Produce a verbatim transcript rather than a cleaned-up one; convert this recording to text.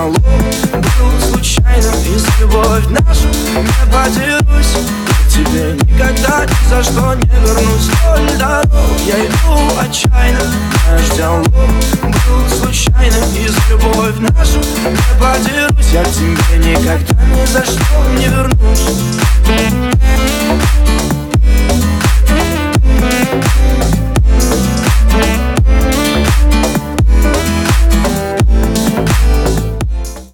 диалог был случайным, и с любовь нашу не поделюсь. К тебе никогда ни за что не вернусь. Вдоль дорог я иду отчаянно. Наш диалог был случайным, и с любовь нашу не поделюсь. Я к тебе никогда ни за что не вернусь.